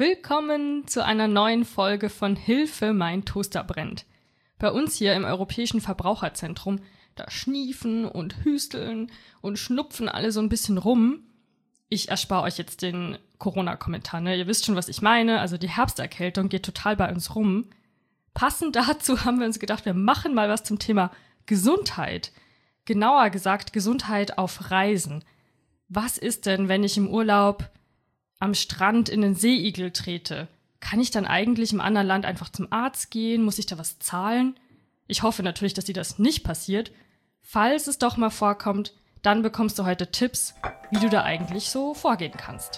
Willkommen zu einer neuen Folge von Hilfe, mein Toaster brennt. Bei uns hier im Europäischen Verbraucherzentrum, da schniefen und hüsteln und schnupfen alle so ein bisschen rum. Ich erspare euch jetzt den Corona-Kommentar, ne? Ihr wisst schon, was ich meine. Also die Herbsterkältung geht total bei uns rum. Passend dazu haben wir uns gedacht, wir machen mal was zum Thema Gesundheit. Genauer gesagt, Gesundheit auf Reisen. Was ist denn, wenn ich im Urlaub am Strand in den Seeigel trete? Kann ich dann eigentlich im anderen Land einfach zum Arzt gehen? Muss ich da was zahlen? Ich hoffe natürlich, dass dir das nicht passiert. Falls es doch mal vorkommt, dann bekommst du heute Tipps, wie du da eigentlich so vorgehen kannst.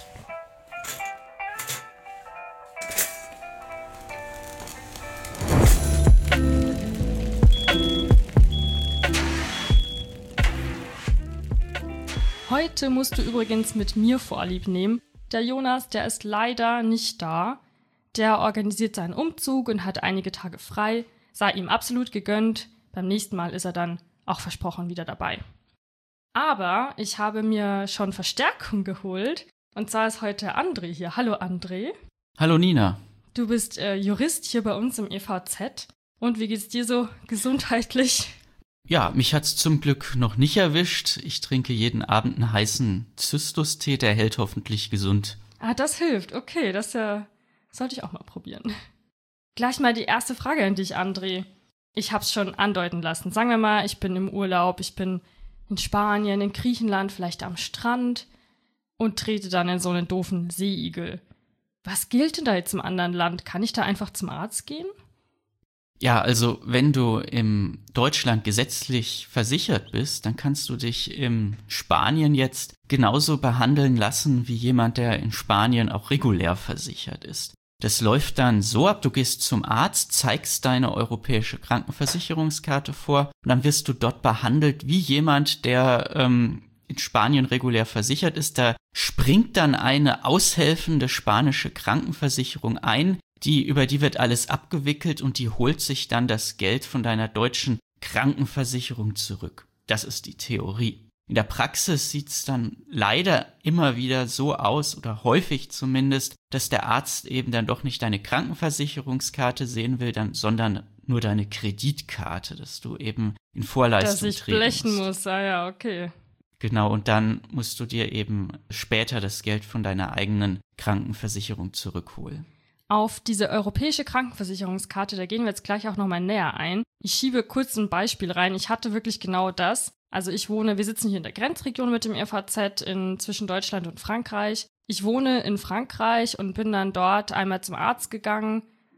Heute musst du übrigens mit mir Vorlieb nehmen. Der Jonas, der ist leider nicht da. Der organisiert seinen Umzug und hat einige Tage frei. Sei ihm absolut gegönnt. Beim nächsten Mal ist er dann auch versprochen wieder dabei. Aber ich habe mir schon Verstärkung geholt. Und zwar ist heute André hier. Hallo André. Hallo Nina. Du bist Jurist hier bei uns im EVZ. Und wie geht's dir so gesundheitlich? Ja, mich hat's zum Glück noch nicht erwischt. Ich trinke jeden Abend einen heißen Zystus-Tee, der hält hoffentlich gesund. Ah, das hilft. Okay, das sollte ich auch mal probieren. Gleich mal die erste Frage an dich, André. Ich hab's schon andeuten lassen. Sagen wir mal, ich bin im Urlaub, ich bin in Spanien, in Griechenland, vielleicht am Strand und trete dann in so einen doofen Seeigel. Was gilt denn da jetzt im anderen Land? Kann ich da einfach zum Arzt gehen? Ja, also wenn du in Deutschland gesetzlich versichert bist, dann kannst du dich in Spanien jetzt genauso behandeln lassen wie jemand, der in Spanien auch regulär versichert ist. Das läuft dann so ab, du gehst zum Arzt, zeigst deine europäische Krankenversicherungskarte vor und dann wirst du dort behandelt wie jemand, der in Spanien regulär versichert ist. Da springt dann eine aushelfende spanische Krankenversicherung ein, über die wird alles abgewickelt und die holt sich dann das Geld von deiner deutschen Krankenversicherung zurück. Das ist die Theorie. In der Praxis sieht's dann leider immer wieder so aus, oder häufig zumindest, dass der Arzt eben dann doch nicht deine Krankenversicherungskarte sehen will, sondern nur deine Kreditkarte, dass du eben in Vorleistung treten musst. Dass ich blechen muss, ja, okay. Genau, und dann musst du dir eben später das Geld von deiner eigenen Krankenversicherung zurückholen. Auf diese europäische Krankenversicherungskarte, da gehen wir jetzt gleich auch nochmal näher ein. Ich schiebe kurz ein Beispiel rein. Ich hatte wirklich genau das. Also wir sitzen hier in der Grenzregion mit dem EVZ zwischen Deutschland und Frankreich. Ich wohne in Frankreich und bin dann dort einmal zum Arzt gegangen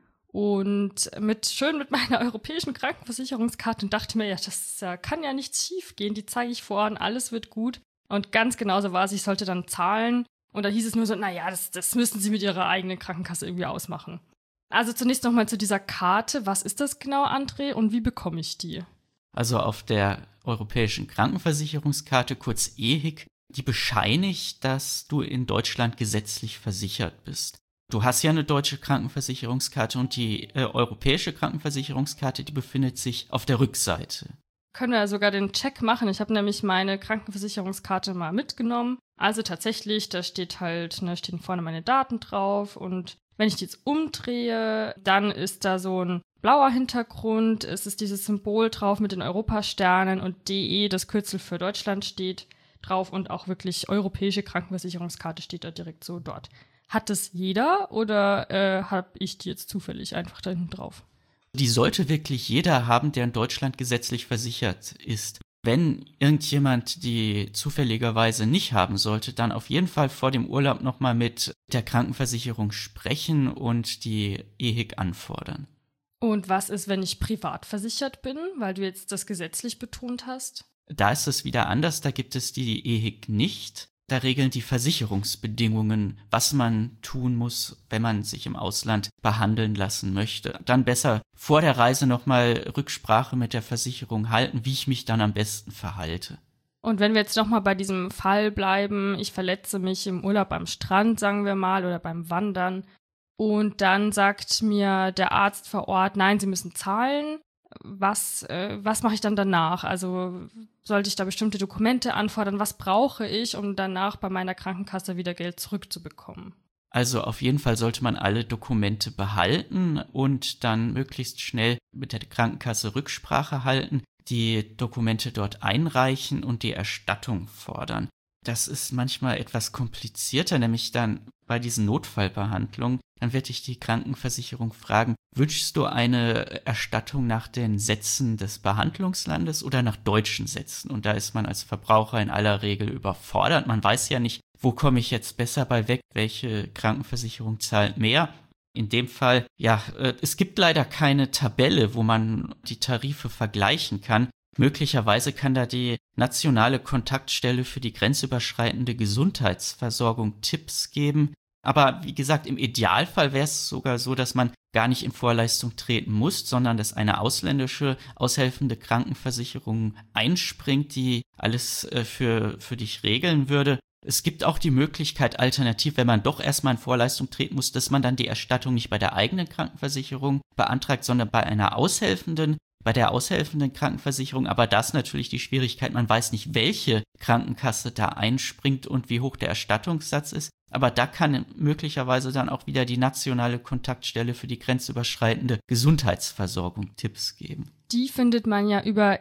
und mit meiner europäischen Krankenversicherungskarte und dachte mir, ja, das kann ja nichts schief gehen. Die zeige ich vor und alles wird gut. Und ganz genauso war es, ich sollte dann zahlen. Und da hieß es nur so, naja, das müssen Sie mit Ihrer eigenen Krankenkasse irgendwie ausmachen. Also zunächst nochmal zu dieser Karte. Was ist das genau, André, und wie bekomme ich die? Also auf der europäischen Krankenversicherungskarte, kurz EHIK, die bescheinigt, dass du in Deutschland gesetzlich versichert bist. Du hast ja eine deutsche Krankenversicherungskarte und die europäische Krankenversicherungskarte, die befindet sich auf der Rückseite. Können wir ja sogar den Check machen. Ich habe nämlich meine Krankenversicherungskarte mal mitgenommen. Also tatsächlich, da stehen vorne meine Daten drauf und wenn ich die jetzt umdrehe, dann ist da so ein blauer Hintergrund, es ist dieses Symbol drauf mit den Europasternen und DE, das Kürzel für Deutschland, steht drauf und auch wirklich europäische Krankenversicherungskarte steht da direkt so dort. Hat das jeder oder habe ich die jetzt zufällig einfach da hinten drauf? Die sollte wirklich jeder haben, der in Deutschland gesetzlich versichert ist. Wenn irgendjemand die zufälligerweise nicht haben sollte, dann auf jeden Fall vor dem Urlaub nochmal mit der Krankenversicherung sprechen und die EHIK anfordern. Und was ist, wenn ich privat versichert bin, weil du jetzt das gesetzlich betont hast? Da ist es wieder anders, da gibt es die EHIK nicht. Da regeln die Versicherungsbedingungen, was man tun muss, wenn man sich im Ausland behandeln lassen möchte. Dann besser vor der Reise nochmal Rücksprache mit der Versicherung halten, wie ich mich dann am besten verhalte. Und wenn wir jetzt nochmal bei diesem Fall bleiben, ich verletze mich im Urlaub am Strand, sagen wir mal, oder beim Wandern, und dann sagt mir der Arzt vor Ort, nein, Sie müssen zahlen. Was mache ich dann danach? Also sollte ich da bestimmte Dokumente anfordern? Was brauche ich, um danach bei meiner Krankenkasse wieder Geld zurückzubekommen? Also auf jeden Fall sollte man alle Dokumente behalten und dann möglichst schnell mit der Krankenkasse Rücksprache halten, die Dokumente dort einreichen und die Erstattung fordern. Das ist manchmal etwas komplizierter, nämlich dann bei diesen Notfallbehandlungen. Dann wird dich die Krankenversicherung fragen, wünschst du eine Erstattung nach den Sätzen des Behandlungslandes oder nach deutschen Sätzen? Und da ist man als Verbraucher in aller Regel überfordert. Man weiß ja nicht, wo komme ich jetzt besser bei weg, welche Krankenversicherung zahlt mehr. In dem Fall, es gibt leider keine Tabelle, wo man die Tarife vergleichen kann. Möglicherweise kann da die nationale Kontaktstelle für die grenzüberschreitende Gesundheitsversorgung Tipps geben. Aber wie gesagt, im Idealfall wäre es sogar so, dass man gar nicht in Vorleistung treten muss, sondern dass eine ausländische, aushelfende Krankenversicherung einspringt, die alles für dich regeln würde. Es gibt auch die Möglichkeit, alternativ, wenn man doch erstmal in Vorleistung treten muss, dass man dann die Erstattung nicht bei der eigenen Krankenversicherung beantragt, sondern bei der aushelfenden Krankenversicherung. Aber das ist natürlich die Schwierigkeit, man weiß nicht, welche Krankenkasse da einspringt und wie hoch der Erstattungssatz ist. Aber da kann möglicherweise dann auch wieder die nationale Kontaktstelle für die grenzüberschreitende Gesundheitsversorgung Tipps geben. Die findet man ja über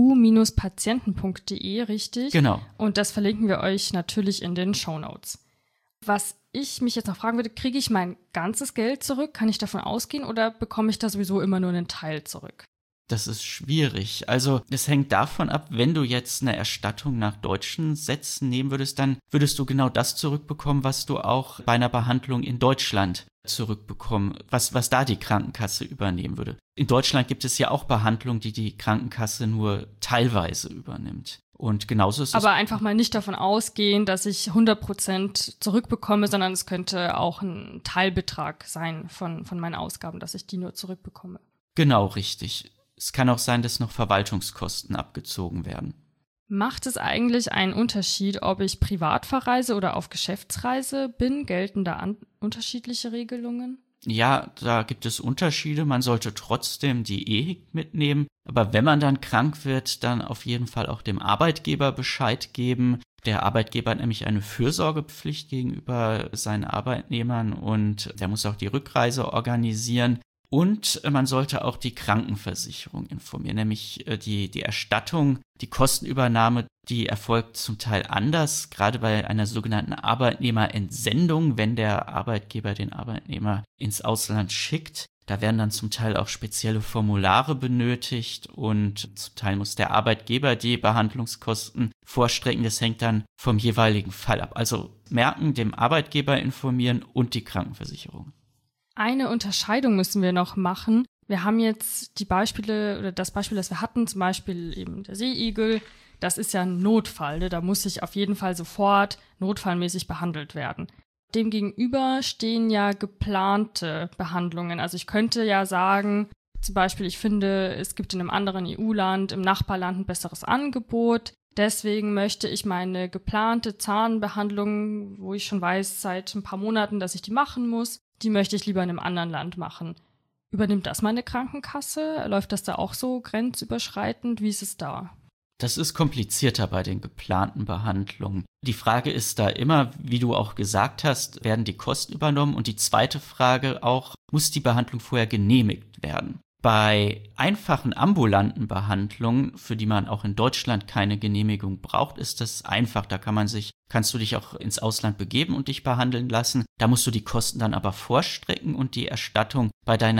eu-patienten.de, richtig? Genau. Und das verlinken wir euch natürlich in den Shownotes. Was ich mich jetzt noch fragen würde, kriege ich mein ganzes Geld zurück? Kann ich davon ausgehen oder bekomme ich da sowieso immer nur einen Teil zurück? Das ist schwierig. Also es hängt davon ab, wenn du jetzt eine Erstattung nach deutschen Sätzen nehmen würdest, dann würdest du genau das zurückbekommen, was du auch bei einer Behandlung in Deutschland zurückbekommen, was da die Krankenkasse übernehmen würde. In Deutschland gibt es ja auch Behandlungen, die Krankenkasse nur teilweise übernimmt. Und genauso ist es. Aber einfach mal nicht davon ausgehen, dass ich 100% zurückbekomme, sondern es könnte auch ein Teilbetrag sein von meinen Ausgaben, dass ich die nur zurückbekomme. Genau, richtig. Es kann auch sein, dass noch Verwaltungskosten abgezogen werden. Macht es eigentlich einen Unterschied, ob ich privat verreise oder auf Geschäftsreise bin? Gelten da unterschiedliche Regelungen? Ja, da gibt es Unterschiede. Man sollte trotzdem die EHIC mitnehmen. Aber wenn man dann krank wird, dann auf jeden Fall auch dem Arbeitgeber Bescheid geben. Der Arbeitgeber hat nämlich eine Fürsorgepflicht gegenüber seinen Arbeitnehmern und der muss auch die Rückreise organisieren. Und man sollte auch die Krankenversicherung informieren, nämlich die Erstattung, die Kostenübernahme, die erfolgt zum Teil anders, gerade bei einer sogenannten Arbeitnehmerentsendung, wenn der Arbeitgeber den Arbeitnehmer ins Ausland schickt. Da werden dann zum Teil auch spezielle Formulare benötigt und zum Teil muss der Arbeitgeber die Behandlungskosten vorstrecken. Das hängt dann vom jeweiligen Fall ab. Also merken, dem Arbeitgeber informieren und die Krankenversicherung. Eine Unterscheidung müssen wir noch machen. Wir haben jetzt die Beispiele oder das Beispiel, das wir hatten, zum Beispiel eben der Seeigel. Das ist ja ein Notfall, ne? Da muss ich auf jeden Fall sofort notfallmäßig behandelt werden. Demgegenüber stehen ja geplante Behandlungen. Also ich könnte ja sagen, zum Beispiel, ich finde, es gibt in einem anderen EU-Land, im Nachbarland ein besseres Angebot. Deswegen möchte ich meine geplante Zahnbehandlung, wo ich schon weiß seit ein paar Monaten, dass ich die machen muss, die möchte ich lieber in einem anderen Land machen. Übernimmt das meine Krankenkasse? Läuft das da auch so grenzüberschreitend? Wie ist es da? Das ist komplizierter bei den geplanten Behandlungen. Die Frage ist da immer, wie du auch gesagt hast, werden die Kosten übernommen? Und die zweite Frage auch, muss die Behandlung vorher genehmigt werden? Bei einfachen ambulanten Behandlungen, für die man auch in Deutschland keine Genehmigung braucht, ist das einfach. Da kannst du dich auch ins Ausland begeben und dich behandeln lassen. Da musst du die Kosten dann aber vorstrecken und die Erstattung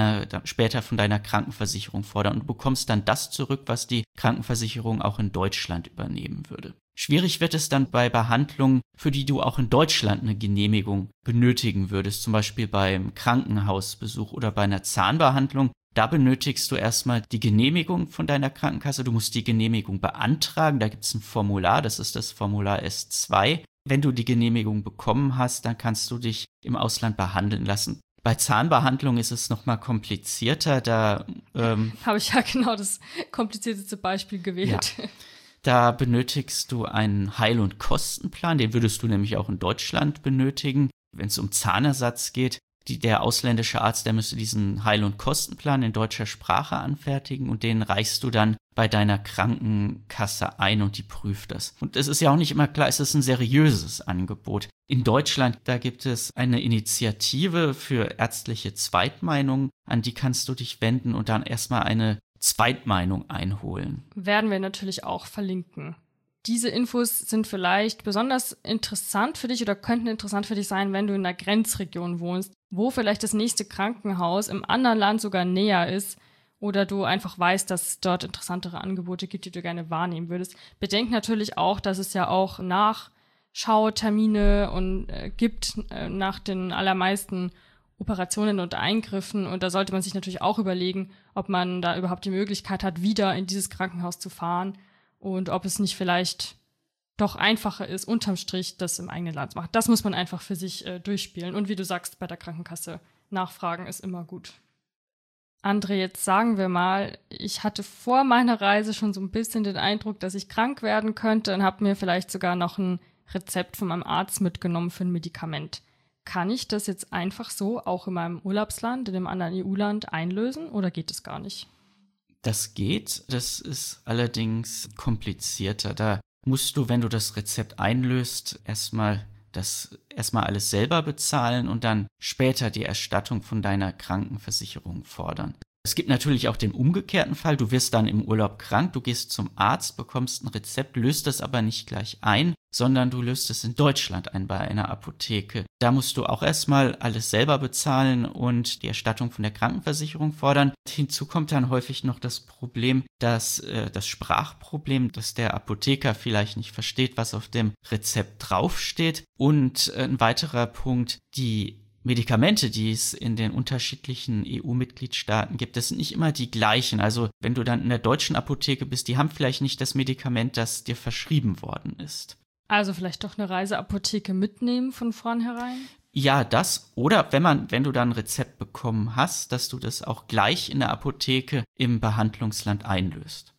später von deiner Krankenversicherung fordern. Und du bekommst dann das zurück, was die Krankenversicherung auch in Deutschland übernehmen würde. Schwierig wird es dann bei Behandlungen, für die du auch in Deutschland eine Genehmigung benötigen würdest, zum Beispiel beim Krankenhausbesuch oder bei einer Zahnbehandlung. Da benötigst du erstmal die Genehmigung von deiner Krankenkasse. Du musst die Genehmigung beantragen. Da gibt es ein Formular, das ist das Formular S2. Wenn du die Genehmigung bekommen hast, dann kannst du dich im Ausland behandeln lassen. Bei Zahnbehandlung ist es nochmal komplizierter. Da habe ich ja genau das komplizierteste Beispiel gewählt. Ja. Da benötigst du einen Heil- und Kostenplan. Den würdest du nämlich auch in Deutschland benötigen, wenn es um Zahnersatz geht. Der ausländische Arzt, der müsste diesen Heil- und Kostenplan in deutscher Sprache anfertigen und den reichst du dann bei deiner Krankenkasse ein und die prüft das. Und es ist ja auch nicht immer klar, ist es ein seriöses Angebot. In Deutschland, da gibt es eine Initiative für ärztliche Zweitmeinungen, an die kannst du dich wenden und dann erstmal eine Zweitmeinung einholen. Werden wir natürlich auch verlinken. Diese Infos sind vielleicht besonders interessant für dich oder könnten interessant für dich sein, wenn du in einer Grenzregion wohnst, wo vielleicht das nächste Krankenhaus im anderen Land sogar näher ist oder du einfach weißt, dass es dort interessantere Angebote gibt, die du gerne wahrnehmen würdest. Bedenk natürlich auch, dass es ja auch Nachschautermine gibt nach den allermeisten Operationen und Eingriffen und da sollte man sich natürlich auch überlegen, ob man da überhaupt die Möglichkeit hat, wieder in dieses Krankenhaus zu fahren und ob es nicht vielleicht doch einfacher ist, unterm Strich das im eigenen Land zu machen. Das muss man einfach für sich durchspielen und wie du sagst, bei der Krankenkasse nachfragen ist immer gut. André, jetzt sagen wir mal, ich hatte vor meiner Reise schon so ein bisschen den Eindruck, dass ich krank werden könnte und habe mir vielleicht sogar noch ein Rezept von meinem Arzt mitgenommen für ein Medikament. Kann ich das jetzt einfach so auch in meinem Urlaubsland, in einem anderen EU-Land einlösen oder geht es gar nicht? Das geht, das ist allerdings komplizierter. Da musst du, wenn du das Rezept einlöst, erstmal alles selber bezahlen und dann später die Erstattung von deiner Krankenversicherung fordern. Es gibt natürlich auch den umgekehrten Fall, du wirst dann im Urlaub krank, du gehst zum Arzt, bekommst ein Rezept, löst es aber nicht gleich ein, sondern du löst es in Deutschland ein bei einer Apotheke. Da musst du auch erstmal alles selber bezahlen und die Erstattung von der Krankenversicherung fordern. Hinzu kommt dann häufig noch das Problem, das Sprachproblem, dass der Apotheker vielleicht nicht versteht, was auf dem Rezept draufsteht. Und ein weiterer Punkt, die Medikamente, die es in den unterschiedlichen EU-Mitgliedstaaten gibt, das sind nicht immer die gleichen. Also wenn du dann in der deutschen Apotheke bist, die haben vielleicht nicht das Medikament, das dir verschrieben worden ist. Also vielleicht doch eine Reiseapotheke mitnehmen von vornherein? Ja, das. Oder wenn du dann ein Rezept bekommen hast, dass du das auch gleich in der Apotheke im Behandlungsland einlöst.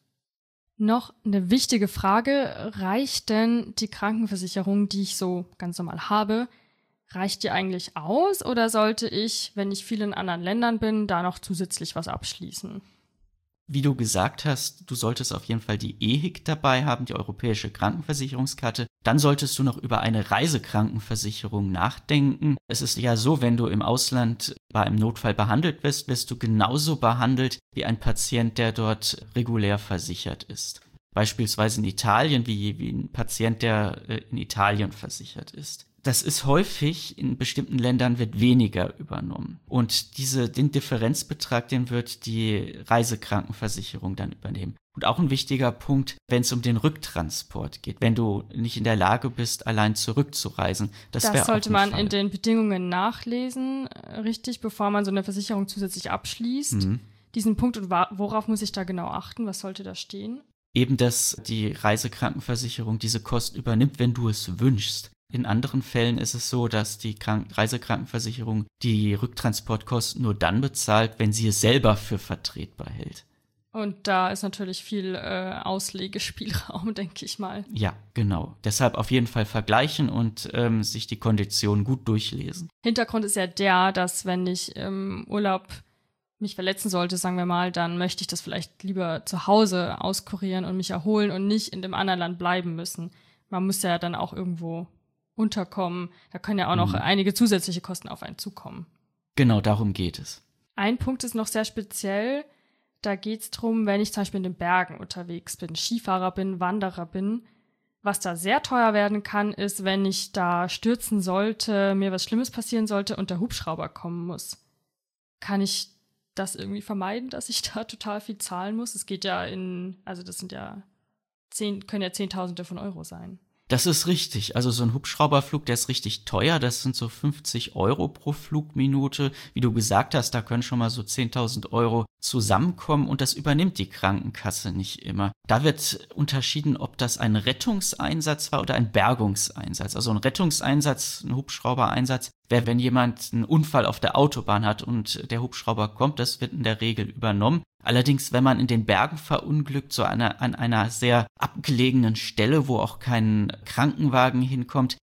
Noch eine wichtige Frage. Reicht denn die Krankenversicherung, die ich so ganz normal habe, reicht die eigentlich aus oder sollte ich, wenn ich viel in anderen Ländern bin, da noch zusätzlich was abschließen? Wie du gesagt hast, du solltest auf jeden Fall die EHIC dabei haben, die Europäische Krankenversicherungskarte. Dann solltest du noch über eine Reisekrankenversicherung nachdenken. Es ist ja so, wenn du im Ausland bei einem Notfall behandelt wirst du genauso behandelt wie ein Patient, der dort regulär versichert ist. Beispielsweise in Italien wie ein Patient, der in Italien versichert ist. Das ist häufig, in bestimmten Ländern wird weniger übernommen. Und den Differenzbetrag, den wird die Reisekrankenversicherung dann übernehmen. Und auch ein wichtiger Punkt, wenn es um den Rücktransport geht, wenn du nicht in der Lage bist, allein zurückzureisen. Das sollte man in den Bedingungen nachlesen, richtig, bevor man so eine Versicherung zusätzlich abschließt. Diesen Punkt und worauf muss ich da genau achten? Was sollte da stehen? Eben, dass die Reisekrankenversicherung diese Kosten übernimmt, wenn du es wünschst. In anderen Fällen ist es so, dass die Reisekrankenversicherung die Rücktransportkosten nur dann bezahlt, wenn sie es selber für vertretbar hält. Und da ist natürlich viel Auslegespielraum, denke ich mal. Ja, genau. Deshalb auf jeden Fall vergleichen und sich die Konditionen gut durchlesen. Hintergrund ist ja dass wenn ich im Urlaub mich verletzen sollte, sagen wir mal, dann möchte ich das vielleicht lieber zu Hause auskurieren und mich erholen und nicht in dem anderen Land bleiben müssen. Man muss ja dann auch irgendwo unterkommen. Da können ja auch noch einige zusätzliche Kosten auf einen zukommen. Genau, darum geht es. Ein Punkt ist noch sehr speziell. Da geht es darum, wenn ich zum Beispiel in den Bergen unterwegs bin, Skifahrer bin, Wanderer bin. Was da sehr teuer werden kann, ist, wenn ich da stürzen sollte, mir was Schlimmes passieren sollte und der Hubschrauber kommen muss. Kann ich das irgendwie vermeiden, dass ich da total viel zahlen muss? Es geht ja das sind ja können ja Zehntausende von Euro sein. Das ist richtig. Also so ein Hubschrauberflug, der ist richtig teuer. Das sind so 50 Euro pro Flugminute. Wie du gesagt hast, da können schon mal so 10.000 Euro zusammenkommen und das übernimmt die Krankenkasse nicht immer. Da wird unterschieden, ob das ein Rettungseinsatz war oder ein Bergungseinsatz. Also ein Rettungseinsatz, ein Hubschraubereinsatz wäre, wenn jemand einen Unfall auf der Autobahn hat und der Hubschrauber kommt, das wird in der Regel übernommen. Allerdings, wenn man in den Bergen verunglückt, so an einer sehr abgelegenen Stelle, wo auch kein Krankenwagen hinkommt,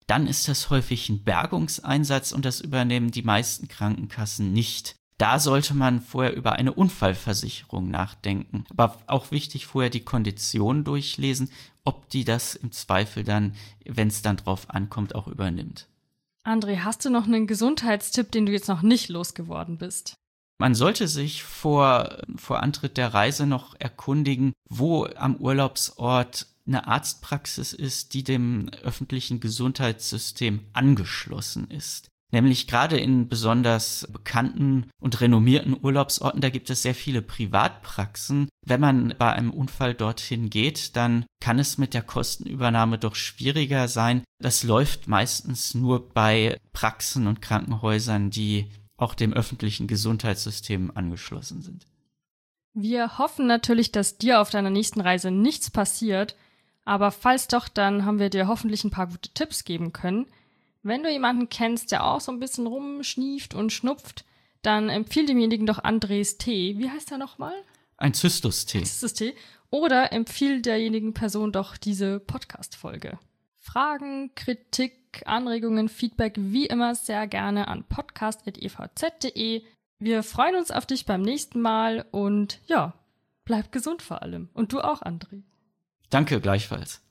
dann ist das häufig ein Bergungseinsatz und das übernehmen die meisten Krankenkassen nicht. Da sollte man vorher über eine Unfallversicherung nachdenken. Aber auch wichtig, vorher die Konditionen durchlesen, ob die das im Zweifel dann, wenn es dann drauf ankommt, auch übernimmt. André, hast du noch einen Gesundheitstipp, den du jetzt noch nicht losgeworden bist? Man sollte sich vor Antritt der Reise noch erkundigen, wo am Urlaubsort eine Arztpraxis ist, die dem öffentlichen Gesundheitssystem angeschlossen ist. Nämlich gerade in besonders bekannten und renommierten Urlaubsorten, da gibt es sehr viele Privatpraxen. Wenn man bei einem Unfall dorthin geht, dann kann es mit der Kostenübernahme doch schwieriger sein. Das läuft meistens nur bei Praxen und Krankenhäusern, die auch dem öffentlichen Gesundheitssystem angeschlossen sind. Wir hoffen natürlich, dass dir auf deiner nächsten Reise nichts passiert, aber falls doch, dann haben wir dir hoffentlich ein paar gute Tipps geben können. Wenn du jemanden kennst, der auch so ein bisschen rumschnieft und schnupft, dann empfiehl demjenigen doch Andres Tee. Wie heißt er nochmal? Ein Zystus-Tee. Zystus-Tee. Oder empfiehl derjenigen Person doch diese Podcast-Folge. Fragen, Kritik, Anregungen, Feedback wie immer sehr gerne an podcast@evz.de. Wir freuen uns auf dich beim nächsten Mal und ja, bleib gesund vor allem. Und du auch, André. Danke, gleichfalls.